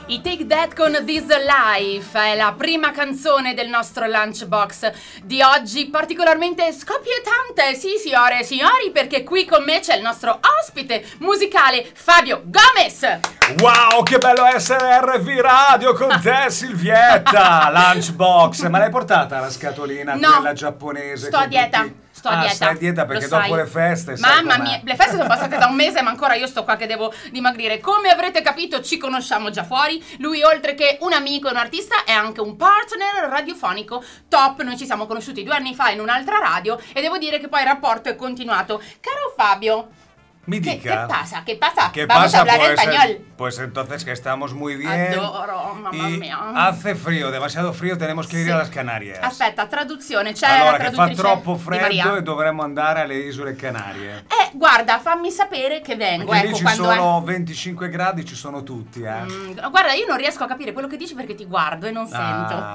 I Take That con This Life è la prima canzone del nostro Lunchbox di oggi, particolarmente scoppiettante, sì signore e signori, perché qui con me c'è il nostro ospite musicale Fabio Gomez. Wow, che bello essere RV Radio con te, Silvietta. Lunchbox, ma l'hai portata la scatolina, no, quella giapponese? Sto a dieta. Sto a dieta. Stai a dieta perché dopo le feste, mamma mia, le feste sono passate da un mese, ma ancora io sto qua che devo dimagrire. Come avrete capito, ci conosciamo già fuori. Lui, oltre che un amico e un artista, è anche un partner radiofonico top. Noi ci siamo conosciuti 2 anni fa in un'altra radio e devo dire che poi il rapporto è continuato. Caro Fabio, mi dica. ¿Qué pasa? ¿Qué Vamos pasa? a hablar español. Pues entonces que estamos muy bien. Adoro, mamma mia. Hace frío, demasiado frío, tenemos que ir a las Canarias. Aspetta, traduzione, c'è allora, la traduttrice che fa troppo di Maria. freddo e dovremmo andare alle isole Canarie. Guarda, fammi sapere che vengo. Perché ecco, lì ci quando sono 25 gradi, ci sono tutti, guarda, io non riesco a capire quello che dici perché ti guardo e non sento.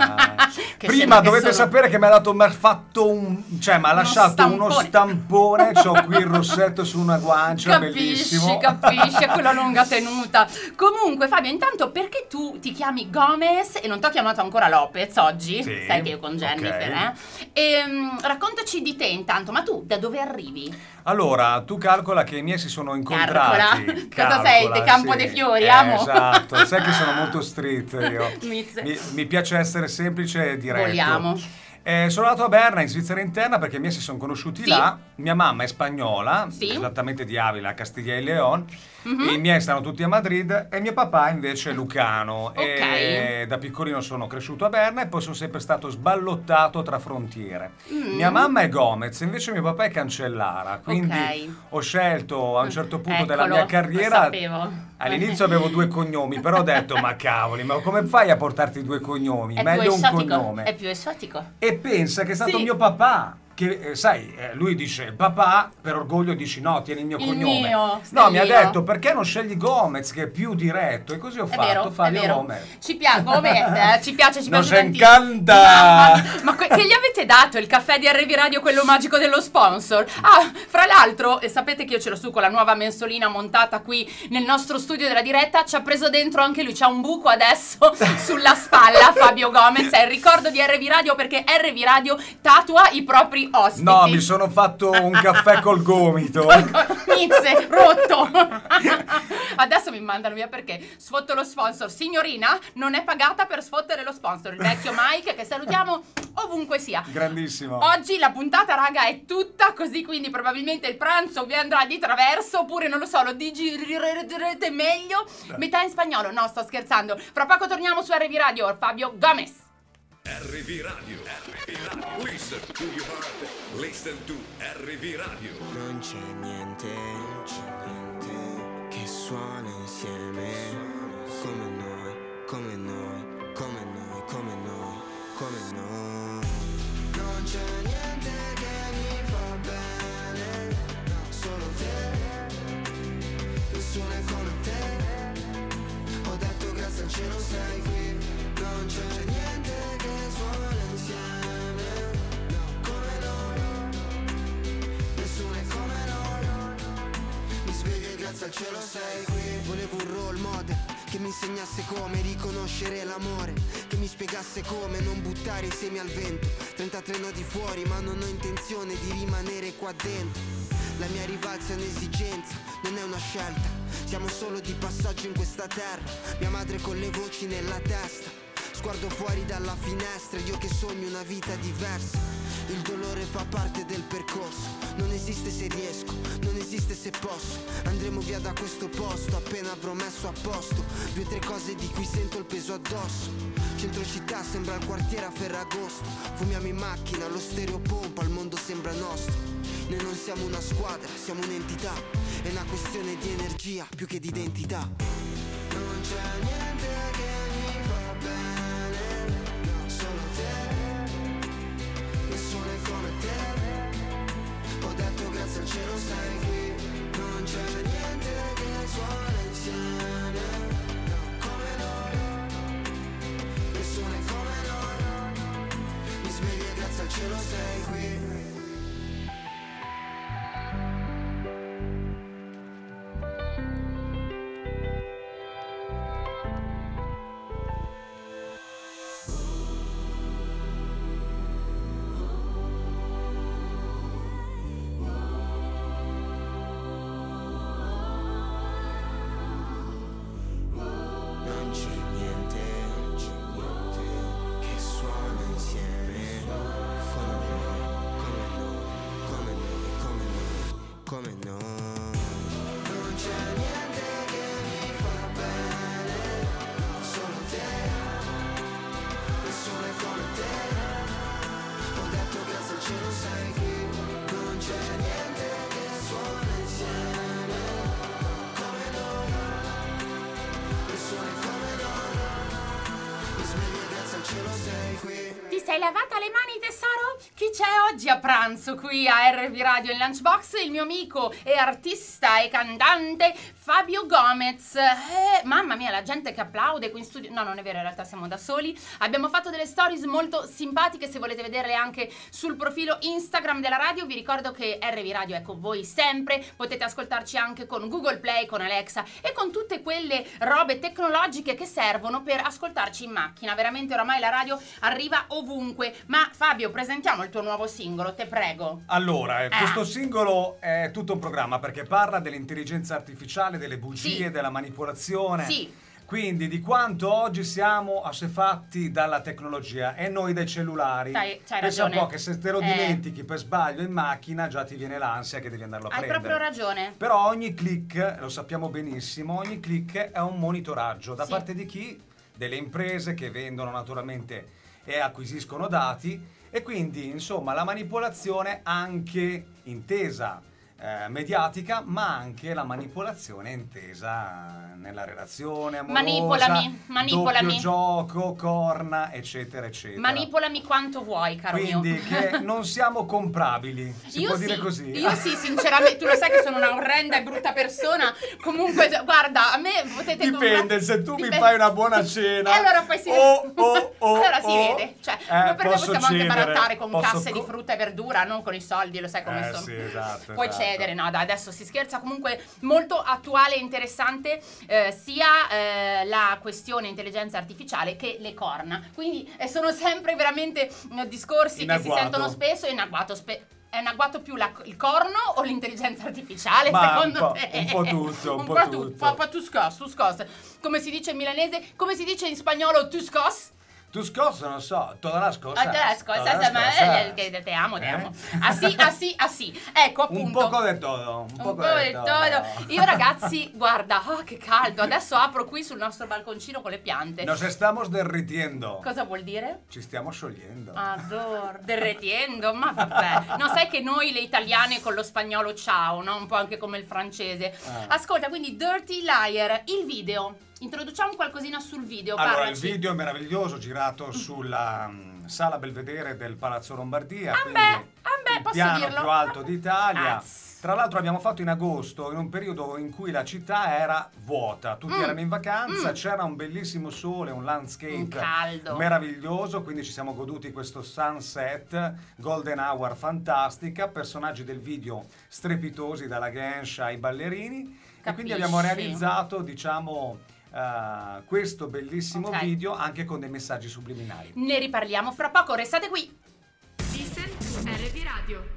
Prima dovete sapere che mi ha fatto mi ha lasciato uno stampone. C'ho qui il rossetto su una guancia, bellissimo. Capisci, è quella lunga tenuta. Comunque Fabio, intanto perché tu ti chiami Gomez e non ti ho chiamato ancora Lopez oggi? Sì, sai che io con Jennifer, raccontaci di te intanto, ma tu da dove arrivi? Allora, tu calcola che i miei si sono incontrati. Cosa sei? De Campo dei Fiori, amo. Esatto, sai che sono molto street io. mi piace essere semplice e diretto. Vogliamo. Sono andato a Berna, in Svizzera interna, perché i miei si sono conosciuti là. Mia mamma è spagnola, esattamente di Avila, Castiglia e León. I miei stanno tutti a Madrid e mio papà invece è lucano. E da piccolino sono cresciuto a Berna e poi sono sempre stato sballottato tra frontiere. Mia mamma è Gomez, invece mio papà è Cancellara. Quindi ho scelto a un certo punto della mia carriera. All'inizio avevo 2 cognomi, però ho detto ma cavoli, ma come fai a portarti 2 cognomi? È meglio più un cognome. È più esotico. E pensa che è stato mio papà che, sai, lui dice papà, per orgoglio dici no, tieni il mio cognome. No, mi ha detto perché non scegli Gomez che è più diretto, e così ho fatto. Fabio Gomez. Ci piace, ci piace Nos tantissimo. encanta. Ma che gli avete dato il caffè di RV Radio, quello magico dello sponsor? Fra l'altro, sapete che io ce l'ho su con la nuova mensolina montata qui nel nostro studio della diretta, ci ha preso dentro anche lui, c'ha un buco adesso sulla spalla. Fabio Gomez è il ricordo di RV Radio, perché RV Radio tatua i propri ospiti. No, mi sono fatto un caffè col gomito. Mizze, rotto. Adesso mi mandano via perché sfotto lo sponsor. Signorina non è pagata per sfottere lo sponsor. Il vecchio Mike, che salutiamo ovunque sia. Grandissimo. Oggi la puntata, raga, è tutta così, quindi probabilmente il pranzo vi andrà di traverso, oppure non lo so, lo digerirete meglio. Metà in spagnolo. No, sto scherzando. Fra poco torniamo su RV Radio. Fabio Gomez. RV Radio, listen to your heart, listen to RV Radio. Non c'è niente che suona insieme come noi, come noi, come noi, come noi, come noi. Non c'è niente che mi fa bene, solo te, nessuno è come te. Ho detto grazie al cielo sei qui, non c'è niente che suona insieme come noi, nessuno è come noi. Mi sveglio e grazie al cielo sei qui. Volevo un role model che mi insegnasse come riconoscere l'amore, che mi spiegasse come non buttare i semi al vento. 33 nodi fuori ma non ho intenzione di rimanere qua dentro. La mia rivalsa è un'esigenza, non è una scelta. Siamo solo di passaggio in questa terra. Mia madre con le voci nella testa, sguardo fuori dalla finestra, io che sogno una vita diversa. Il dolore fa parte del percorso, non esiste se riesco, non esiste se posso. Andremo via da questo posto appena avrò messo a posto 2 o 3 cose di cui sento il peso addosso. Centro città sembra il quartiere a Ferragosto. Fumiamo in macchina, lo stereo pompa, il mondo sembra nostro. Noi non siamo una squadra, siamo un'entità. È una questione di energia più che di identità. Non c'è niente che mi fa bene, solo te, nessuno è come te. Ho detto grazie al cielo sei qui, non c'è niente che suona insieme come noi, nessuno è come noi. Mi sveglio e grazie al cielo sei qui. sei lavata le mani, tesoro? Chi c'è oggi a pranzo qui a RV Radio in Lunchbox? Il mio amico e artista e cantante Fabio Gomez. Mamma mia, la gente che applaude qui in studio. No, non è vero, in realtà siamo da soli. Abbiamo fatto delle stories molto simpatiche, se volete vederle anche sul profilo Instagram della radio. Vi ricordo che RV Radio è con voi sempre. Potete ascoltarci anche con Google Play, con Alexa e con tutte quelle robe tecnologiche che servono per ascoltarci in macchina. Veramente oramai la radio arriva ovunque. Ma Fabio, presentiamo il tuo nuovo singolo, te prego. Allora, questo singolo è tutto un programma perché parla dell'intelligenza artificiale, delle bugie, della manipolazione. Sì. Quindi di quanto oggi siamo assefatti dalla tecnologia e noi dai cellulari. C'hai Pensa ragione. un po' che se te lo dimentichi per sbaglio in macchina già ti viene l'ansia che devi andarlo a Hai prendere. proprio ragione. Però ogni click, lo sappiamo benissimo, ogni click è un monitoraggio da parte di chi? Delle imprese che vendono naturalmente e acquisiscono dati e quindi insomma la manipolazione anche intesa mediatica, ma anche la manipolazione intesa nella relazione amorosa, manipolami. doppio gioco, corna, eccetera, eccetera. Manipolami quanto vuoi, caro Quindi mio. che non siamo comprabili, si può dire così? Io sì, sinceramente, tu lo sai che sono una orrenda e brutta persona. Comunque, guarda, a me potete Dipende, se tu mi fai una buona cena. E allora poi si allora si vede. Cioè, noi per posso possiamo anche cedere, barattare con posso casse di frutta e verdura, non con i soldi, lo sai come sono. Sì, esatto, Puoi esatto. cedere, no, dai, adesso si scherza. Comunque molto attuale e interessante sia la questione intelligenza artificiale che le corna. Quindi sono sempre veramente discorsi In che agguato. si sentono spesso. In agguato è in agguato più il corno o l'intelligenza artificiale, Ma secondo te? un po' tutto, un po' tutto. Un po' tu scos. Come si dice in milanese, come si dice in spagnolo tu scos? Tu scosso, non so, toda la scossa. Te amo. Así. Ecco, appunto. Un poco de todo. Un po' di todo. Io ragazzi, guarda, che caldo. Adesso apro qui sul nostro balconcino con le piante. Nos estamos derritiendo. Cosa vuol dire? Ci stiamo sciogliendo. Derretiendo, ma vabbè. No, sai che noi le italiane con lo spagnolo ciao, no? Un po' anche come il francese. Ascolta, quindi Dirty Liar, il video. Introduciamo qualcosina sul video. Allora, parlaci. il video è meraviglioso, girato sulla sala Belvedere del Palazzo Lombardia. Il posso piano dirlo? più alto d'Italia. Az. Tra l'altro abbiamo fatto in agosto, in un periodo in cui la città era vuota, tutti erano in vacanza, c'era un bellissimo sole, un landscape Un caldo. meraviglioso, quindi ci siamo goduti questo sunset, golden hour fantastica, personaggi del video strepitosi dalla Gensha ai ballerini. E quindi abbiamo realizzato, diciamo, questo bellissimo video anche con dei messaggi subliminali. Ne riparliamo fra poco, restate qui. Listen to RV Radio.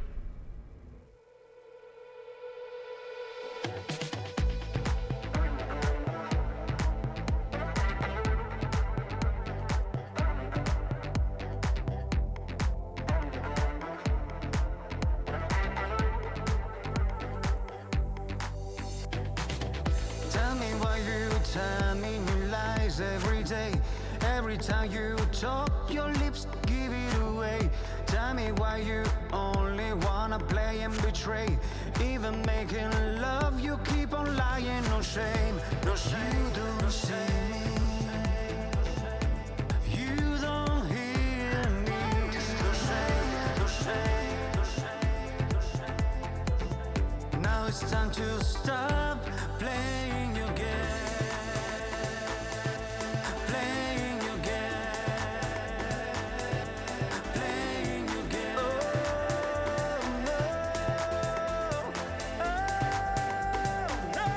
Tell me why you tell me lies every day. Every time you talk, your lips give it away. Tell me why you only wanna play and betray. Even making love, you keep on lying. No shame, no shame. You don't see me. You don't hear me. No shame, no shame, no shame, no shame. Now it's time to stop playing your game. Playing your game. Playing your game. Oh no. Oh no.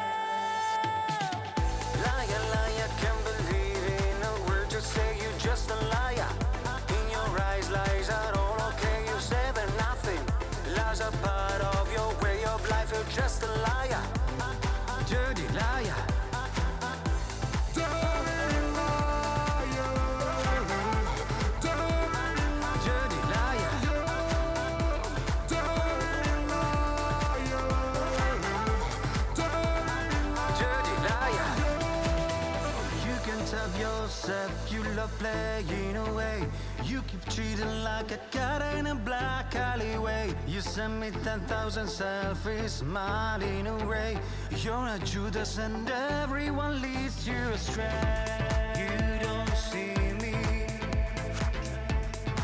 Liar, liar, can't believe in a word you say. You're just a liar. In your eyes, lies are all okay. You say they're nothing. Lies are part of your way of life. You're just a liar. Dirty liar. Dirty liar. Dirty liar. You can tell yourself you love playing away. You keep treating like a cat in a black alleyway. You send me 10,000 selfies, smiling away. You're a Judas and everyone leads you astray. You don't see me.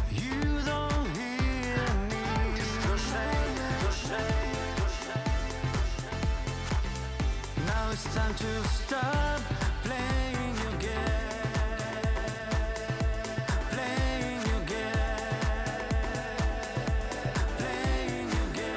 time to stop playing your game, playing your game, playing your game.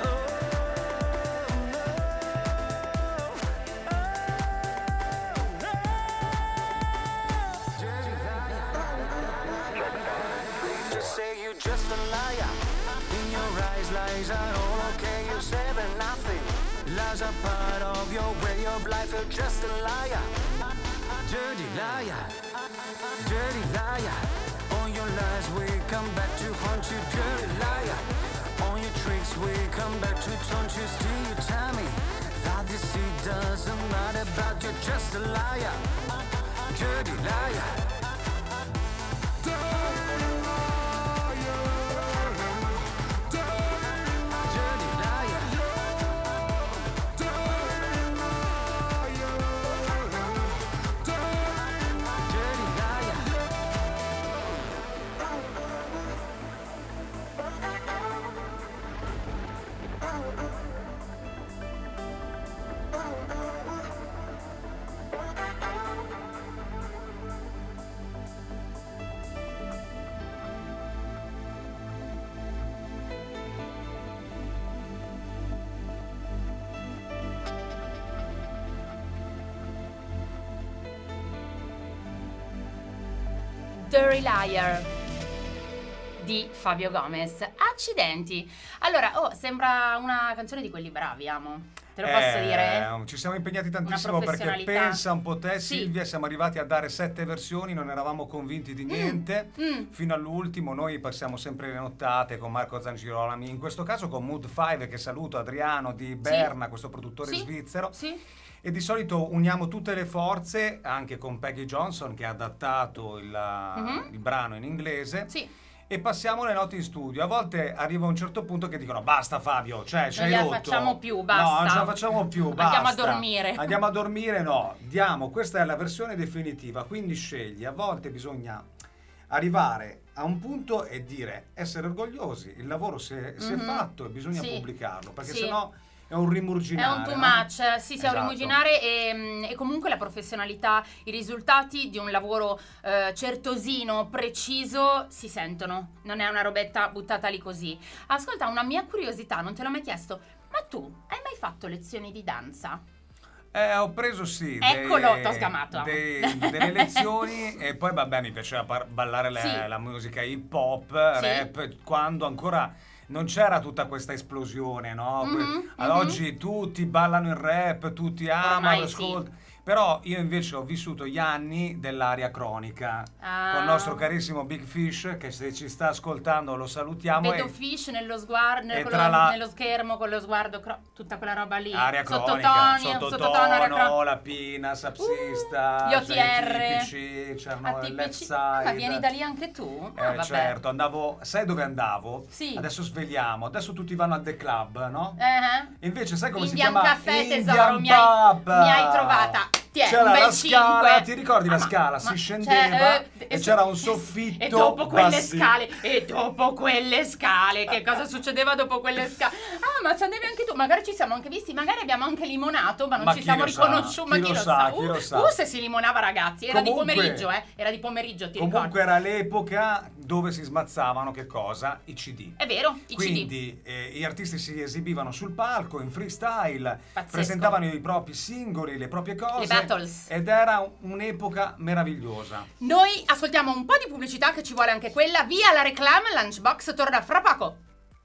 Just say you're just a liar. In your eyes lies are all okay. You say that nothing. Lies are part of your way of life. You're just a liar. Dirty liar. Dirty liar. All your lies will come back to haunt you. Dirty liar. All your tricks will come back to taunt you. Still you tell me that this it doesn't matter, but you're just a liar. Dirty liar. Dirty Liar di Fabio Gomez. Accidenti. Allora, sembra una canzone di quelli bravi, amo. Te lo posso dire? Ci siamo impegnati tantissimo perché pensa un po' te, sì. Silvia, siamo arrivati a dare 7 versioni, non eravamo convinti di niente. Fino all'ultimo noi passiamo sempre le nottate con Marco Zangirolami, in questo caso con Mood 5, che saluto, Adriano di Berna, questo produttore svizzero. Sì. E di solito uniamo tutte le forze, anche con Peggy Johnson che ha adattato il brano in inglese. Sì. E passiamo le note in studio. A volte arriva un certo punto che dicono basta Fabio, cioè ci hai rotto. Non ce la facciamo più, basta. No, non ce la facciamo più, basta. Andiamo a dormire. Andiamo a dormire, no. Questa è la versione definitiva, quindi scegli. A volte bisogna arrivare a un punto e dire, essere orgogliosi, il lavoro si è fatto e bisogna pubblicarlo, perché sennò è un rimurginare. È un too much, è un rimurginare e comunque la professionalità, i risultati di un lavoro certosino, preciso, si sentono. Non è una robetta buttata lì così. Ascolta, una mia curiosità, non te l'ho mai chiesto, ma tu hai mai fatto lezioni di danza? Ho preso Eccolo, t'ho scamato. delle lezioni e poi vabbè mi piaceva ballare la musica hip hop, rap, quando ancora non c'era tutta questa esplosione, no? Ad oggi tutti ballano il rap, tutti amano, ascoltano. Però io invece ho vissuto gli anni dell'aria cronica con il nostro carissimo Big Fish, che se ci sta ascoltando lo salutiamo. Vedo Fish nello sguardo, nello schermo con lo sguardo, tutta quella roba lì. Aria cronica, sottotono, la pina, sapsista, gli OTR, tipici, c'erano il left side. Ma vieni da lì anche tu? Certo, andavo, sai dove andavo? Sì. Adesso sveliamo, adesso tutti vanno al The Club, no? E invece sai come Indian si chiama? Caffè, tesoro, mi hai trovata. C'era la scala, ti ricordi la scala? Si scendeva e c'era un soffitto. E dopo quelle scale, che cosa succedeva dopo quelle scale? Ma ci andavi anche tu, magari ci siamo anche visti, magari abbiamo anche limonato, ma non ci siamo riconosciuti. Ma chi lo sa? Se si limonava, ragazzi, era di pomeriggio, era di pomeriggio, ti ricordi? Comunque era l'epoca dove si smazzavano che cosa? I CD. È vero, i Quindi CD. Gli artisti si esibivano sul palco in freestyle, presentavano i propri singoli, le proprie cose. Ed era un'epoca meravigliosa. Noi ascoltiamo un po' di pubblicità, che ci vuole anche quella. Via la reclame, Lunchbox torna fra poco.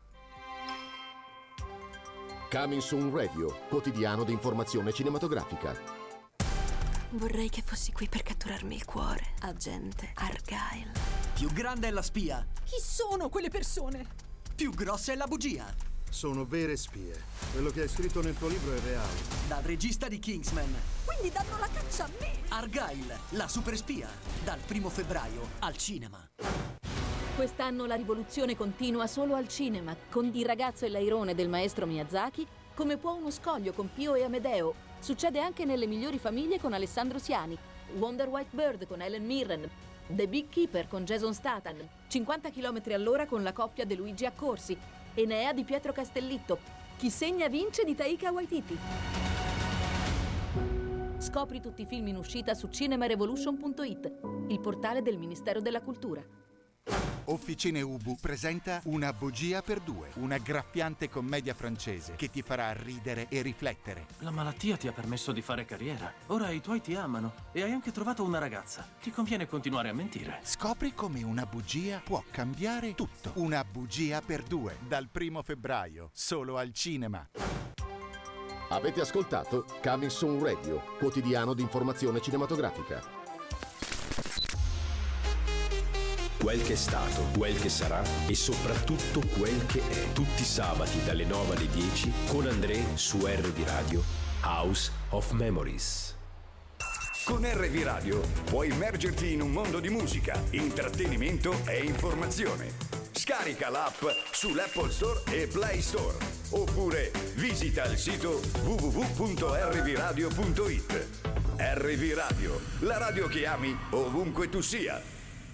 Coming Soon Radio, quotidiano di informazione cinematografica. Vorrei che fossi qui per catturarmi il cuore, agente Argyle. Più grande è la spia. Chi sono quelle persone? Più grossa è la bugia. Sono vere spie. Quello che hai scritto nel tuo libro è reale. Dal regista di Kingsman. Quindi danno la caccia a me. Argyle, la super spia. Dal 1 febbraio al cinema. Quest'anno la rivoluzione continua solo al cinema, con Il ragazzo e l'airone del maestro Miyazaki, Come può uno scoglio con Pio e Amedeo. Succede anche nelle migliori famiglie con Alessandro Siani, Wonder White Bird con Helen Mirren, The Big Keeper con Jason Statham, 50 km all'ora con la coppia De Luigi Accorsi, Enea di Pietro Castellitto, Chi segna vince di Taika Waititi. Scopri tutti i film in uscita su cinemarevolution.it, il portale del Ministero della Cultura. Officine Ubu presenta Una bugia per due, una graffiante commedia francese che ti farà ridere e riflettere. La malattia ti ha permesso di fare carriera. Ora i tuoi ti amano e hai anche trovato una ragazza. Ti conviene continuare a mentire. Scopri come una bugia può cambiare tutto. Una bugia per due, dal 1 febbraio, solo al cinema. Avete ascoltato Coming Soon Radio, quotidiano di informazione cinematografica. Quel che è stato, quel che sarà e soprattutto quel che è. Tutti i sabati dalle 9 alle 10 con André su RV Radio, House of Memories. Con RV Radio puoi immergerti in un mondo di musica, intrattenimento e informazione. Scarica l'app sull'Apple Store e Play Store. Oppure visita il sito www.rvradio.it. RV Radio, la radio che ami ovunque tu sia.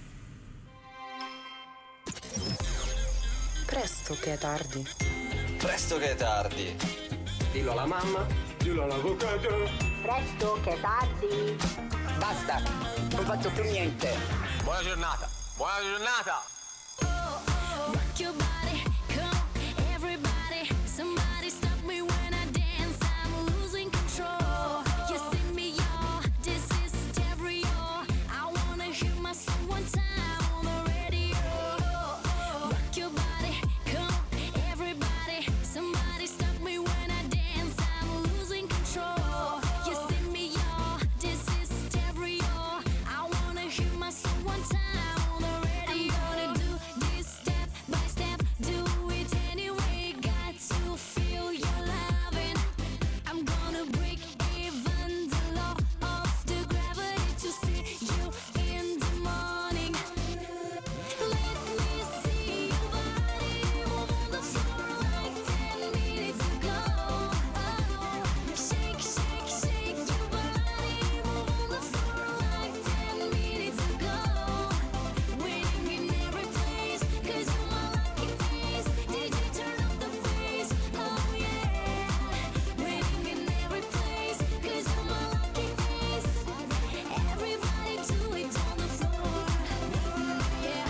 Presto che è tardi. Presto che è tardi. Dillo alla mamma, dillo all'avvocato. Presto che è tardi. Basta, non faccio più niente. Buona giornata, buona giornata. Rock your body, come everybody. Somebody stop me when I dance. I'm losing control. You see me, y'all. This is stereo. I wanna hear my song one time on the radio. Rock your body, come everybody. Somebody stop me when I dance. I'm losing control. You see me, y'all. This is stereo. I wanna hear my song one time on the radio. I'm gonna do this step by step, do it anyway. Got to feel your loving. I'm gonna break even the law of the gravity to see you in the morning. Let me see your body move on the floor like 10 minutes ago. Shake, shake, shake your body, move on the floor like 10 minutes ago. Winning in every place, 'cause you're my lucky piece. Did you turn up the bass? Oh yeah. Winning in every place, 'cause you're my lucky piece. Everybody do it on the floor. Yeah.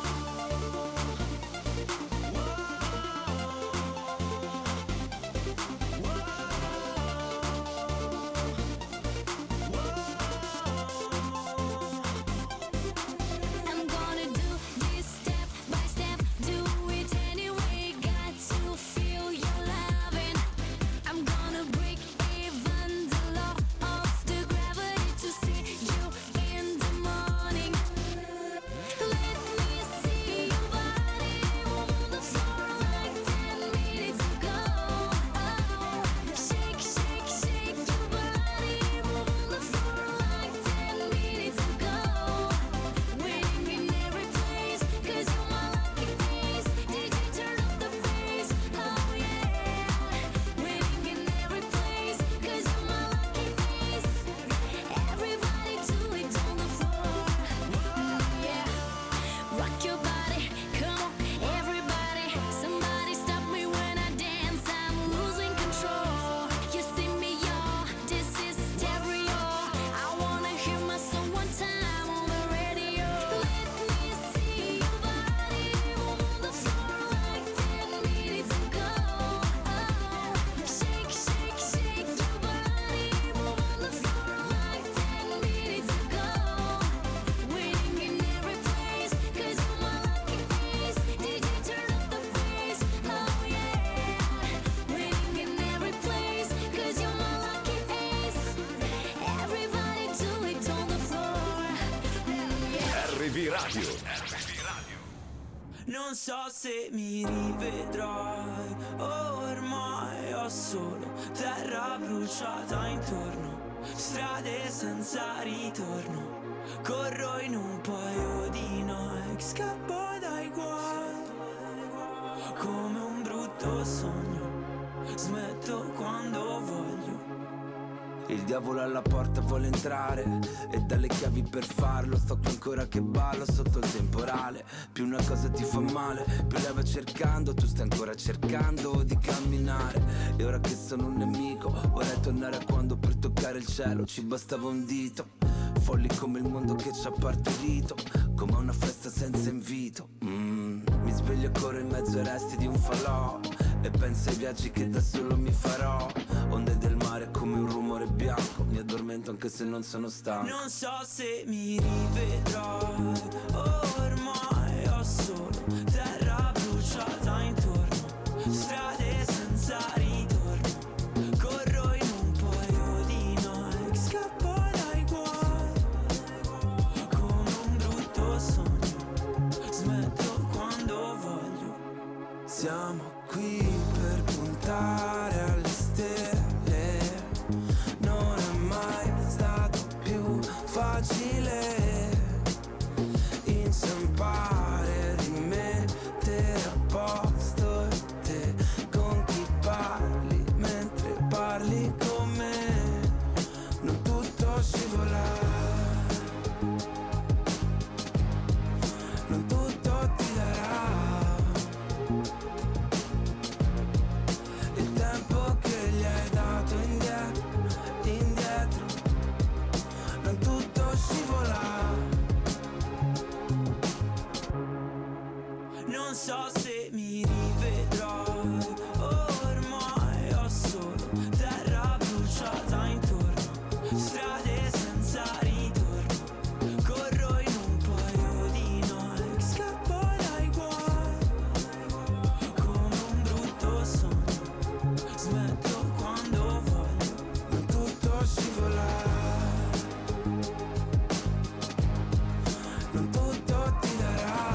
I'm gonna do this step by step, do it anyway. Got to feel your loving. I'm gonna break even the law of the gravity to see you in the morning. Let me see your body move on the floor like 10 minutes ago. Shake, shake, shake your body, move on the floor like 10 minutes ago. Winning in every place, 'cause you're my lucky piece. Did you turn up the bass? Oh yeah. Winning in every place, 'cause you're my lucky piece. Everybody do it on the floor. Yeah. Rock your body, come on, everybody. Somebody stop me when I dance. I'm losing control. You see me, y'all. This is stereo. I wanna hear my song one time on the radio. Let me see your body move on the floor like 10 minutes ago. Shake, shake, shake your body, move on the floor like 10 minutes ago. Winning in every place, 'cause you're my lucky piece. Did you turn up the bass? Oh yeah. Winning in every place, 'cause you're my lucky piece. Everybody do it on the floor. Yeah. RV Radio. Non so se mi rivedrai, ormai ho solo terra bruciata intorno, strade senza ritorno, corro in un paio di Nike, scappo dai guai, come un brutto sogno, smetto quando voglio, Il diavolo alla porta vuole entrare e dalle chiavi per farlo. Sto qui ancora che ballo sotto il temporale. Più una cosa ti fa male, più lei va cercando. Tu stai ancora cercando di camminare. E ora che sono un nemico vorrei tornare a quando per toccare il cielo ci bastava un dito. Folli come il mondo che ci ha partorito, come una festa senza invito. Mi sveglio e corro in mezzo ai resti di un falò e penso ai viaggi che da solo mi farò. Onde del mare come un rumore bianco, mi addormento anche se non sono stanco. Non so se mi rivedrai, ormai ho solo terra bruciata intorno, strade senza ritorno. Corro in un paio di Nike, scappo dai guai come un brutto sogno, smetto quando voglio. Siamo qui per puntare alle stelle, non è mai stato più facile inciampare, rimettere a posto te con chi parli mentre parli con me. Non tutto scivola, non tutto ti darà il tempo che gli hai dato indietro, indietro. Non tutto scivola. Non so se mi rivedrai, ormai ho solo terra bruciata intorno, strade senza ritorno. Corro in un paio di Nike, scappo dai guai come un brutto sogno, smetto quando voglio. Non tutto scivola, non tutto ti darà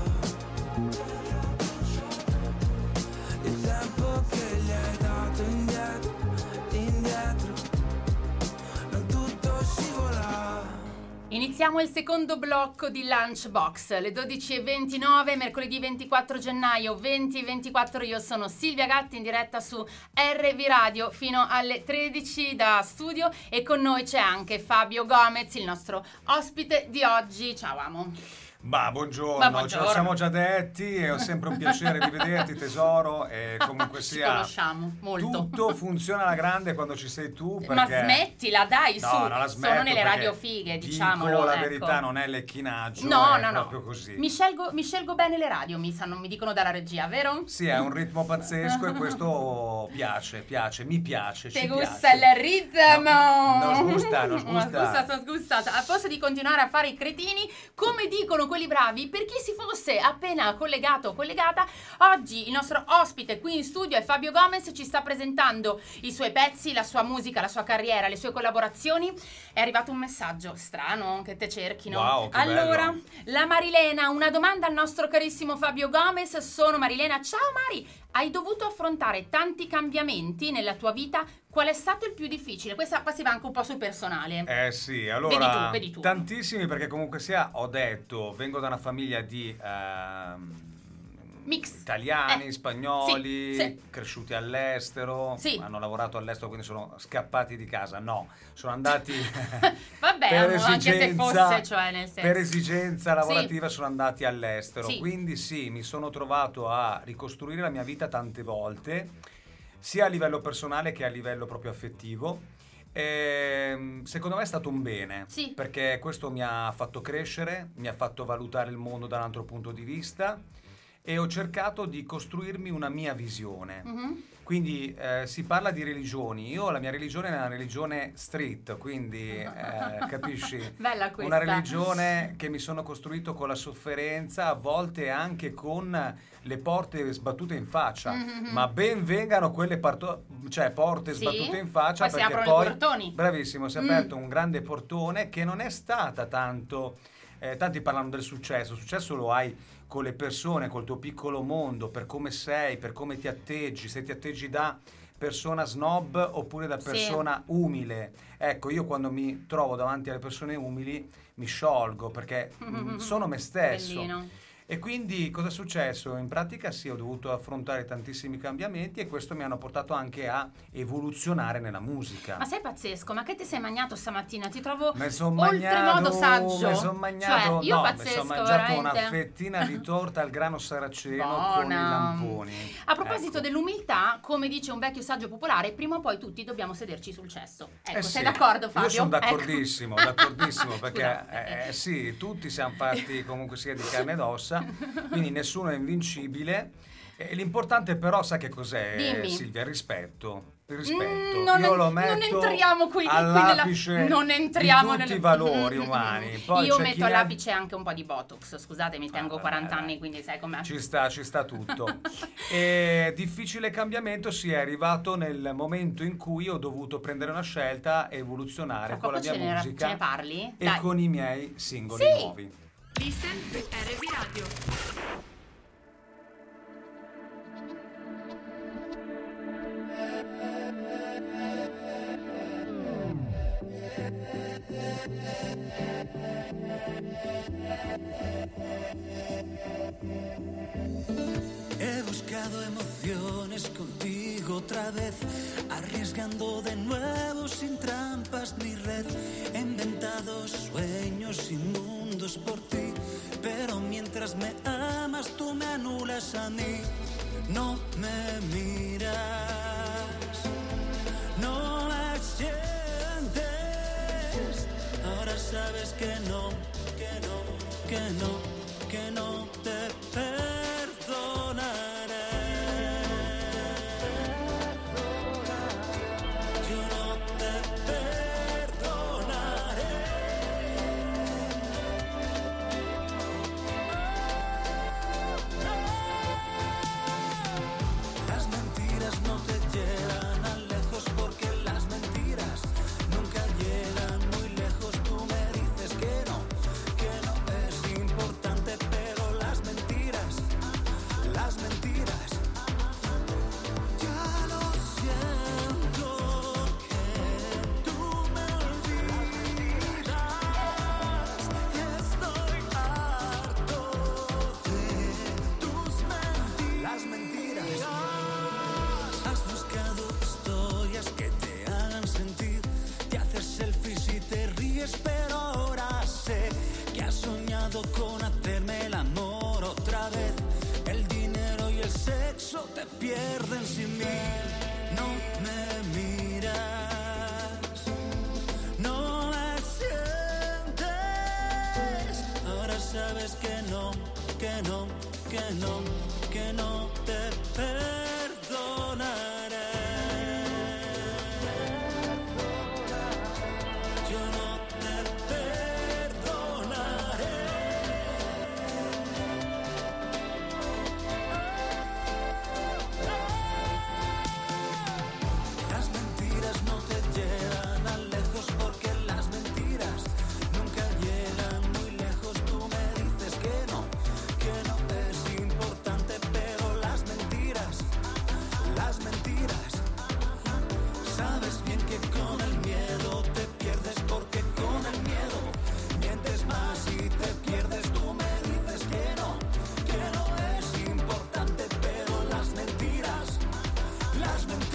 il tempo che gli hai dato indietro, indietro. Non tutto scivola. Iniziamo il secondo blocco di Lunchbox, le 12:29, mercoledì 24 gennaio 2024. Io sono Silvia Gatti in diretta su RV Radio fino alle 13 da studio e con noi c'è anche Fabio Gomez, il nostro ospite di oggi. Ciao amo. Buongiorno, ce lo siamo già detti, è sempre un piacere di vederti tesoro e comunque sia ci conosciamo molto. Tutto funziona alla grande quando ci sei tu, perché... Ma smettila dai, no, su, non la smetto, sono nelle radio fighe, diciamolo. Dico la ecco. verità, non è lecchinaggio, no, è no, proprio no. così. Mi scelgo bene le radio, mi dicono dalla regia, vero? Sì, è un ritmo pazzesco e questo mi piace. Ti gusta il ritmo? No, sgusta. Sono sgustata. A posto di continuare a fare i cretini, come dicono quelli bravi, per chi si fosse appena collegato o collegata, oggi il nostro ospite qui in studio è Fabio Gomez, ci sta presentando i suoi pezzi, la sua musica, la sua carriera, le sue collaborazioni. È arrivato un messaggio strano che te cerchino. Wow, che allora, bello. la Marilena, una domanda al nostro carissimo Fabio Gomez. Sono Marilena. Ciao Mari, hai dovuto affrontare tanti cambiamenti nella tua vita. Qual è stato il più difficile? Qua si va anche un po' sul personale. Sì, allora vedi tu. Tantissimi, perché comunque sia, ho detto, vengo da una famiglia di mix italiani, spagnoli, sì. cresciuti all'estero, sì. Hanno lavorato all'estero, quindi sono scappati di casa. No, sono andati vabbè, per anche se fosse, cioè nel senso, per esigenza lavorativa sì. sono andati all'estero. Sì. Quindi sì, mi sono trovato a ricostruire la mia vita tante volte, sia a livello personale che a livello proprio affettivo. Secondo me è stato un bene, sì. Perché questo mi ha fatto crescere, mi ha fatto valutare il mondo da un altro punto di vista e ho cercato di costruirmi una mia visione. Quindi si parla di religioni. Io la mia religione è una religione street, quindi capisci? Bella questa. Una religione che mi sono costruito con la sofferenza, a volte anche con le porte sbattute in faccia. Ma ben vengano quelle porte sì. sbattute in faccia, poi perché si aprono poi i portoni. Bravissimo, si è aperto un grande portone che non è stata tanto tanti parlano del successo. Il successo lo hai con le persone, col tuo piccolo mondo, per come sei, per come ti atteggi, se ti atteggi da persona snob oppure da persona umile. Ecco, io quando mi trovo davanti alle persone umili mi sciolgo, perché sono me stesso. Bellino. E quindi cosa è successo? In pratica sì, ho dovuto affrontare tantissimi cambiamenti e questo mi hanno portato anche a evoluzionare nella musica. Ma sei pazzesco, ma che ti sei mangiato stamattina? Ti trovo oltremodo saggio. Mi sono mangiato, cioè, io pazzesco, mi sono mangiato veramente. una fettina di torta al grano saraceno Buona. con i lamponi. A proposito dell'umiltà, come dice un vecchio saggio popolare, prima o poi tutti dobbiamo sederci sul cesso. Ecco, sei d'accordo, Fabio? Io sono d'accordissimo, d'accordissimo, Scusate. perché sì, tutti siamo fatti comunque sia di carne ed ossa, quindi nessuno è invincibile. L'importante però, sai che cos'è, Dimmi. Silvia? Il rispetto. Il rispetto. Non lo metto non entriamo qui all'apice non entriamo di tutti i valori umani. Poi io c'è metto chi all'apice anche un po' di Botox, scusatemi, tengo 40 anni, quindi sai com'è. Ci sta tutto. E difficile cambiamento si è arrivato nel momento in cui ho dovuto prendere una scelta e evoluzionare con la mia musica ce ne parli? e Dai. con i miei singoli Sì. nuovi. Listen RV Radio. He buscado emociones contigo otra vez, arriesgando de nuevo sin trampas ni red. He inventado sueños inmundos por ti, pero mientras me amas tú me anulas a mí. No me miras, no me sientes. Ahora sabes que no, que no, que no, que no te perdonaré. Yo no te perdonaré. Las mentiras no te llevan a lejos, porque las mentiras nunca llegan muy lejos. Tú me dices que no es importante, pero las mentiras, ya lo siento, que tú me olvidas. Estoy harto de tus mentiras. Las mentiras. Has buscado historias que te hagan sentir, te haces selfies y te ríes, pero ahora sé que has soñado con hacerme el amor otra vez. El dinero y el sexo te pierden sin mí. No me miras, no me sientes. Ahora sabes que no, que no, que no, que no te perdonaré. Yo no te perdonaré. Las mentiras no te llevan a lejos, porque las mentiras nunca llegan muy lejos. Tú me dices que no es importante, pero las mentiras, sabes bien que con el miedo te pierdes, porque con el miedo mientes más y te pierdes. Tú me dices que no es importante, pero las mentiras, ya lo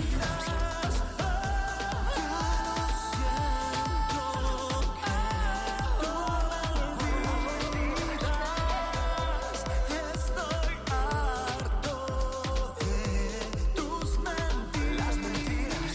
siento, estoy harto de tus mentiras. Las mentiras.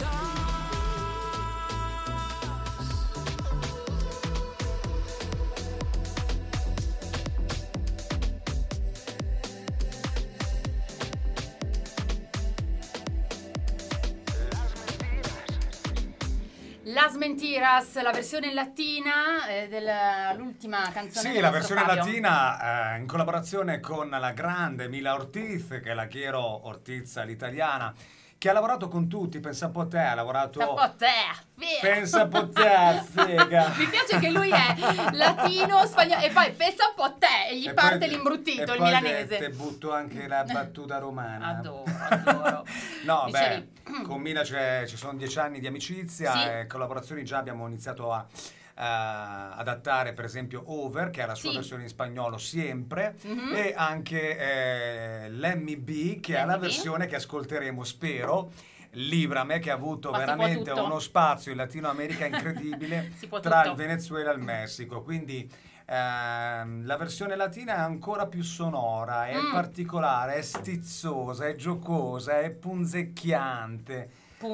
Las Mentiras, la versione latina dell'ultima canzone Sì, del la nostro versione Fabio. latina in collaborazione con la grande Mila Ortiz, che è la Chiero Ortiz all'italiana, che ha lavorato con tutti. Pensa un po' te, ha lavorato... Pensa un po' te, via. Pensa un po' te, figa. Mi piace che lui è latino, spagnolo e poi pensa un po' te e gli E parte poi- l'imbruttito, e il poi milanese. te butto anche la battuta romana. Adoro. No, Dicevi- con Mila ci sono 10 anni di amicizia Sì. e collaborazioni già abbiamo iniziato a adattare per esempio Over, che ha la sua versione in spagnolo Siempre, e anche Lemmy B, che ha la versione che ascolteremo, spero, Líbrame, che ha avuto veramente uno spazio in Latino America incredibile tra il Venezuela e il Messico, quindi la versione latina è ancora più sonora, è particolare, è stizzosa, è giocosa, è punzecchiante,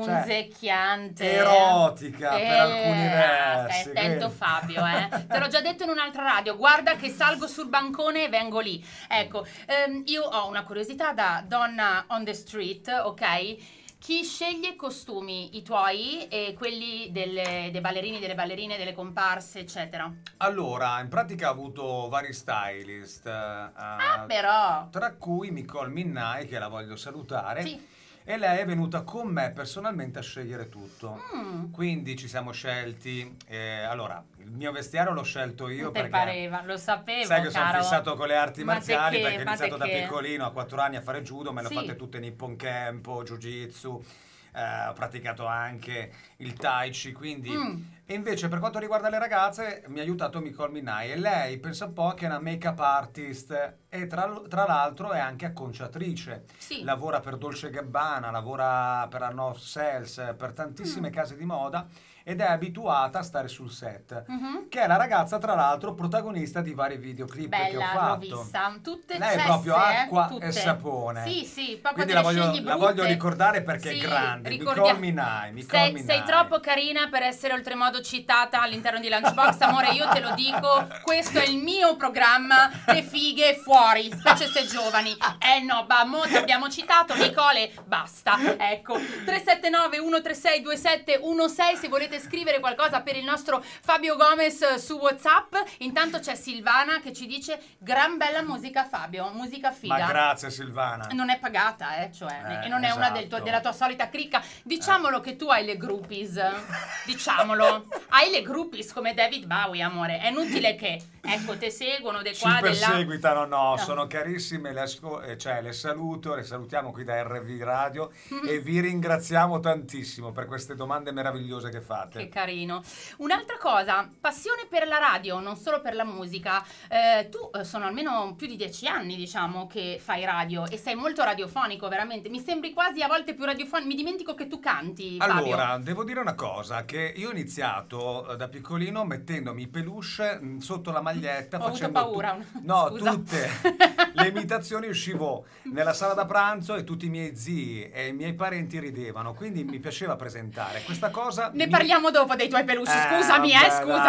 erotica per alcuni versi. Stai attento Fabio, te l'ho già detto in un'altra radio, guarda che salgo sul bancone e vengo lì. Ecco, io ho una curiosità da donna on the street, ok? Chi sceglie i costumi, i tuoi e quelli dei ballerini, delle ballerine, delle comparse, eccetera? Allora, in pratica ho avuto vari stylist, però tra cui Nicole Minnai, che la voglio salutare. E lei è venuta con me personalmente a scegliere tutto. Quindi ci siamo scelti. Allora, il mio vestiario l'ho scelto io perché pareva, lo sapevo. Sai che caro. sono fissato con le arti marziali, perché ho iniziato da che? piccolino, a 4 anni, a fare judo, me le ho fatte tutte Nippon Kempo, Jiu-Jitsu. Ho praticato anche il Tai Chi, quindi e invece per quanto riguarda le ragazze mi ha aiutato Nicole Minnai, e lei pensa un po' che è una make-up artist e tra l'altro è anche acconciatrice, lavora per Dolce & Gabbana, lavora per Arnaud Sels, per tantissime case di moda, ed è abituata a stare sul set, che è la ragazza tra l'altro protagonista di vari videoclip che ho fatto. L'ho vista, tutte lei è proprio acqua tutte. E sapone. Sì, proprio quindi delle la voglio ricordare perché è grande. Nicole Minnai. Sei troppo carina per essere oltremodo citata all'interno di Lunchbox, amore, io te lo dico, questo è il mio programma, le fighe fuori, specie se giovani. No, mo ti abbiamo citato, Nicole, basta. Ecco, 379 136 2716 se volete scrivere qualcosa per il nostro Fabio Gomez su WhatsApp. Intanto c'è Silvana che ci dice: gran bella musica Fabio, musica figa. Ma grazie Silvana. Non è pagata, e non è una della tua solita cricca. Diciamolo che tu hai le groupies. Diciamolo. Hai le groupies come David Bowie, amore. È inutile che, ecco, te seguono di qua, ci di là. perseguitano, no, sono carissime, le salutiamo qui da RV Radio e vi ringraziamo tantissimo per queste domande meravigliose che fate. Che carino. Un'altra cosa, passione per la radio, non solo per la musica. Tu sono almeno più di 10 anni, diciamo, che fai radio e sei molto radiofonico, veramente. Mi sembri quasi a volte più radiofonico. Mi dimentico che tu canti, Fabio. Allora, devo dire una cosa, che io ho iniziato da piccolino mettendomi i peluche sotto la maglietta, facendo avuto paura. Tutte le imitazioni. Uscivo nella sala da pranzo e tutti i miei zii e i miei parenti ridevano, quindi mi piaceva presentare questa cosa. Ne parliamo dopo dei tuoi peluche, scusami, scusa.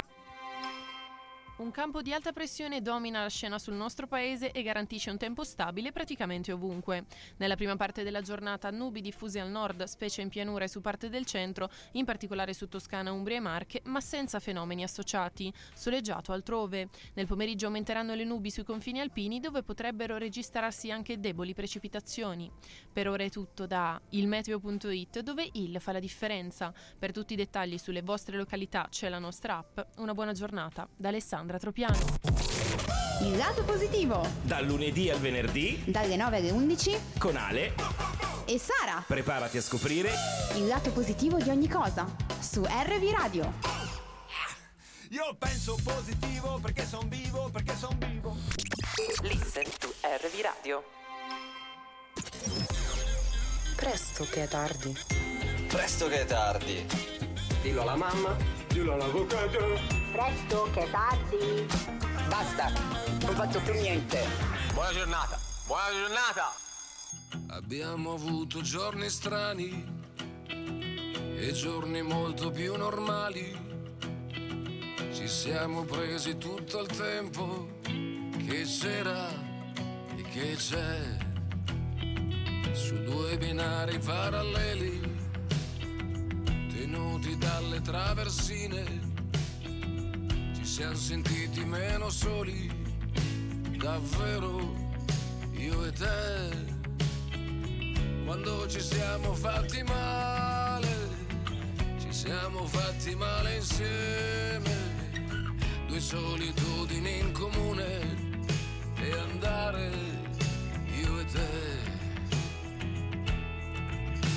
Un campo di alta pressione domina la scena sul nostro paese e garantisce un tempo stabile praticamente ovunque. Nella prima parte della giornata nubi diffuse al nord, specie in pianura e su parte del centro, in particolare su Toscana, Umbria e Marche, ma senza fenomeni associati. Soleggiato altrove. Nel pomeriggio aumenteranno le nubi sui confini alpini, dove potrebbero registrarsi anche deboli precipitazioni. Per ora è tutto da ilmeteo.it, dove il fa la differenza. Per tutti i dettagli sulle vostre località c'è la nostra app. Una buona giornata da Alessandra Tropiano. Il lato positivo. Dal lunedì al venerdì. Dalle 9 alle 11. Con Ale. E Sara. Preparati a scoprire il lato positivo di ogni cosa. Su RV Radio. Io penso positivo perché son vivo, Listen to RV Radio. Presto che è tardi. Presto che è tardi. Dillo alla mamma. Dillo all'avvocato. Presto che è tardi. Basta, non faccio più niente. Buona giornata. Buona giornata. Abbiamo avuto giorni strani e giorni molto più normali. Ci siamo presi tutto il tempo che c'era e che c'è, su due binari paralleli tenuti dalle traversine. Ci siamo sentiti meno soli, davvero, io e te. Quando ci siamo fatti male insieme. Due solitudini in comune e andare io e te.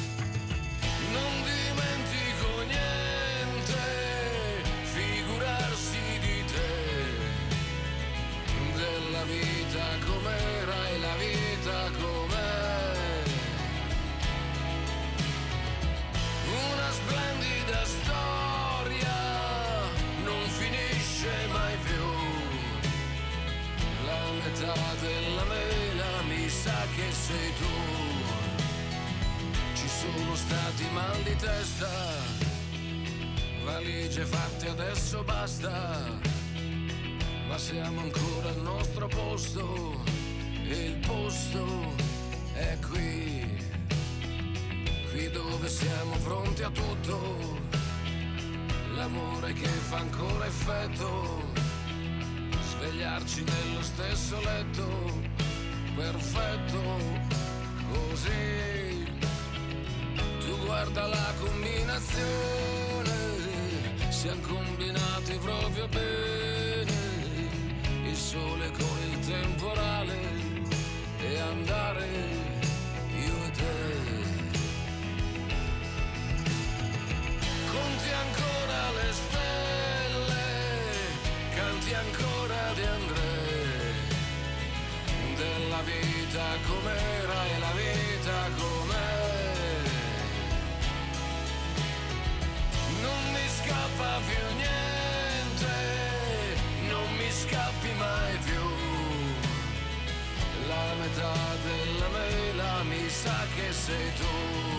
Non dimentico niente, figurarsi metà della mela mi sa che sei tu. Ci sono stati mal di testa, valigie fatte adesso basta, ma siamo ancora al nostro posto e il posto è qui, qui dove siamo pronti a tutto, l'amore che fa ancora effetto, svegliarci nello stesso letto, perfetto, così. Tu guarda la combinazione, siamo combinati proprio bene, il sole con il temporale e andare io e te. Conti ancora le stelle, canti ancora di André, della vita com'era e la vita com'è. Non mi scappa più niente, non mi scappi mai più. La metà della mela mi sa che sei tu.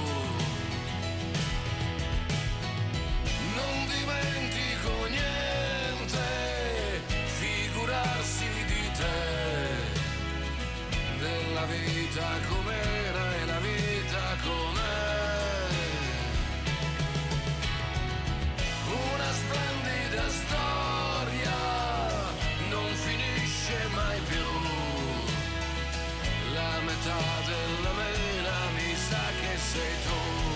Non dimentico niente, figurarsi di te, della vita com'era e la vita com'è. Una splendida storia, non finisce mai più. La metà della mela mi sa che sei tu.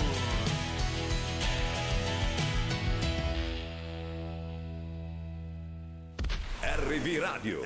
RV Radio.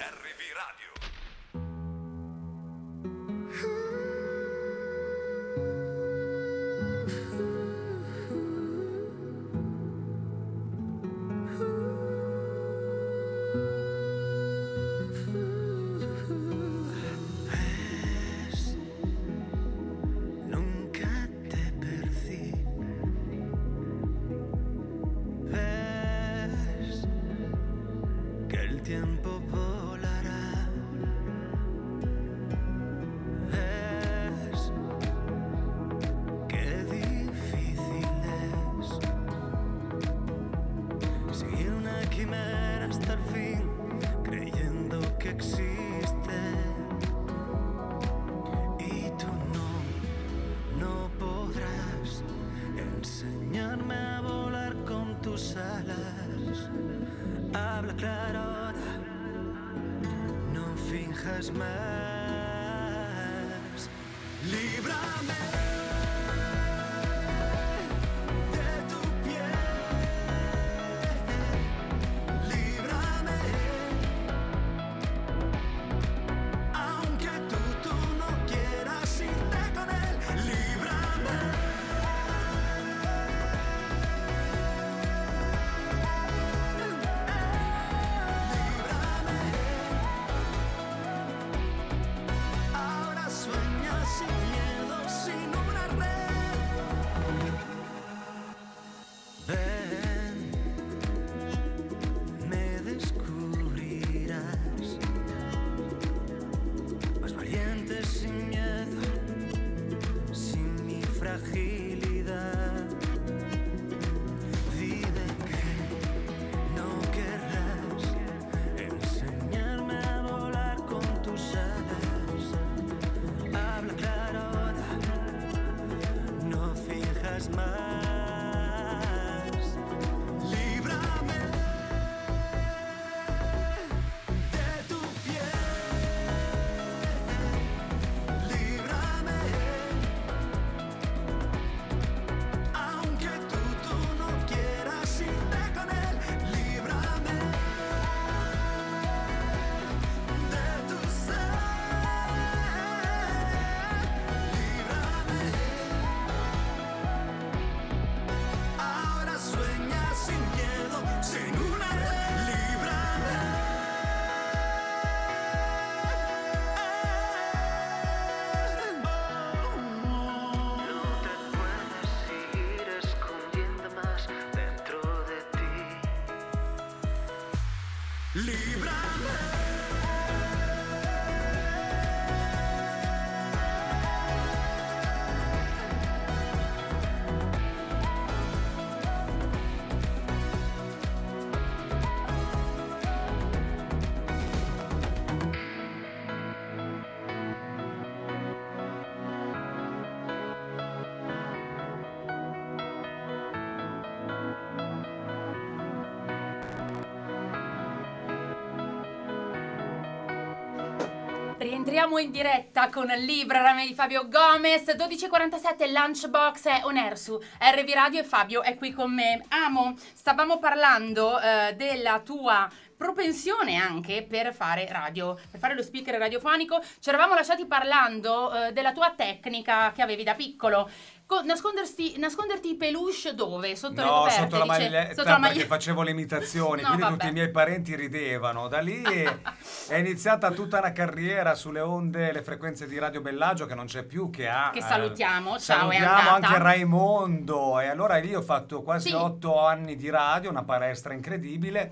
Rientriamo in diretta con Librame di Fabio Gomez. 12:47, Lunchbox è on air su RV Radio e Fabio è qui con me. Stavamo parlando della tua propensione anche per fare radio, per fare lo speaker radiofonico. Ci eravamo lasciati parlando della tua tecnica che avevi da piccolo. Nasconderti i peluche dove? Sotto le coperte? Sotto la maglietta, perché facevo le imitazioni, quindi vabbè. tutti i miei parenti ridevano. Da lì è iniziata tutta una carriera sulle onde, le frequenze di Radio Bellagio che non c'è più, che salutiamo, ciao, è andata. anche Raimondo, e allora lì ho fatto quasi 8 anni di radio, una palestra incredibile.